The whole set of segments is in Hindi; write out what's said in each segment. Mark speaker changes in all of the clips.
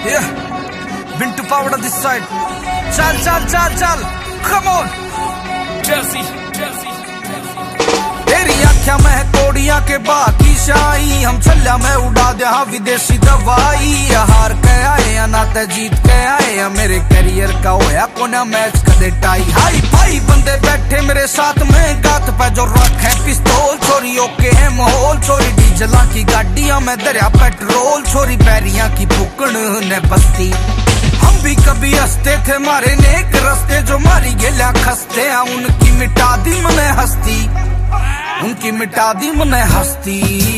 Speaker 1: Bintu Pavda this side. चल come on Chelsea तेरी आख्या मैं कोड़िया के बाकी शाही हम छल्ला मैं उड़ा दे हाँ विदेशी दवाई हार के आए या ना ते जीत के आए या मेरे करियर का होया कोना मैच कदे टाई हाई भाई बंदे बैठे मेरे साथ में गात पे जो रख है पिस्तौल छोरी ओके है माहौल छोरी डीजला की गाड़ियां में दरिया पेट्रोल छोरी बैरियां की फूकण ने बस्ती हम भी कभी हंसते थे मारे नेक रस्ते जो मारी गेला खस्ते हैं उनकी मिटा दी मने हस्ती उनकी मिटा दी मने हस्ती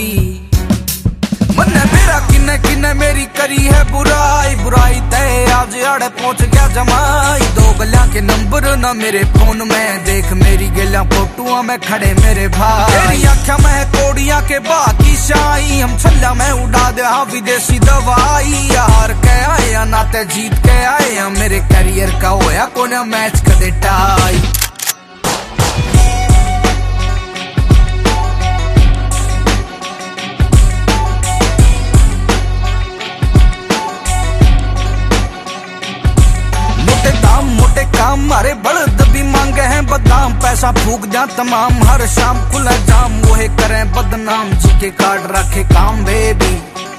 Speaker 1: मने मेरा किन्ने किन्ने मेरी करी है बुराई तय आज आड़े पहुंच गया जमाई दो गलियां के नंबर ना मेरे फोन में देख मेरी गलियां फोटुआ में खड़े मेरे भाई तेरी आख्या मैं कोड़िया के बाकी शाही हम छल्ला मैं उड़ा दे हाँ विदेशी दवाई हार के आए या नाते जीत के आए या मेरे करियर का होया कोना मैच कदे टाई मोटे काम मारे बड़द भी मांगे हैं बदाम पैसा फूक जा तमाम हर शाम खुला जाम वो है करें बदनाम जी के कार्ड रखे काम बेबी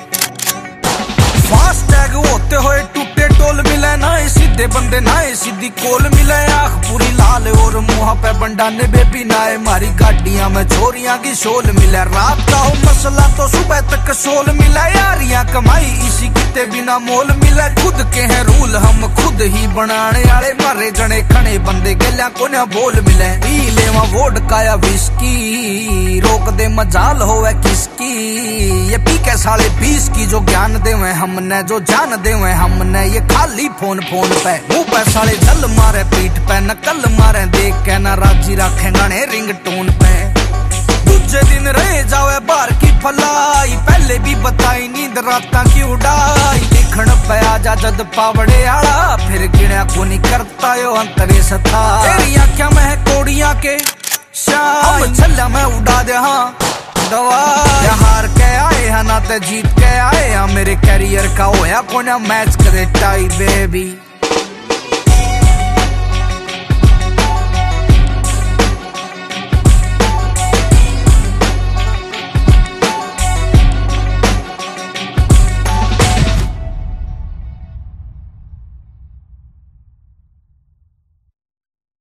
Speaker 1: फास्ट टैग होते हुए टूटे टोल मिले ना सीधे बंदे ना सीधी कोल मिले आँख पूरी लाल और मुँह पे बंडाने बेबी नाए मारी गाड़ियां में छोरियां की शोल मिले रात का हो मसला तो सुबह तक सोल मिला यारियां कमाई इसी किते बिना मोल मिले खुद के हैं रूल हम खुद ही बनाने वाले मारे जने खने बंदे गलियां को ना बोल मिले पी लेवा वोडका या विस्की रोक दे मजाल होवे किसकी ये पी के साले 20 की जो ज्ञान देवे हमने जो जान देवे हमने ये खाली फोन पे मुंह पे साले जल मारे पीठ पे नकल मारे देख के ना राजी रखे गाने रिंग टोन पे दूजे दिन रह जावे बाहर की फलाई पहले भी बताई नींद रातां की उड़ाई देखण पे आजा जद पावड़े आला फिर गिणया को नहीं करता यो अंतरे सथा तेरी आख्या मैं कोड़िया के शाही छल्ला मैं उड़ा दे हाँ दवा हार के आए हैं ना ते जीत के आए हैं मेरे करियर का होया कोना मैच करे टाई बेबी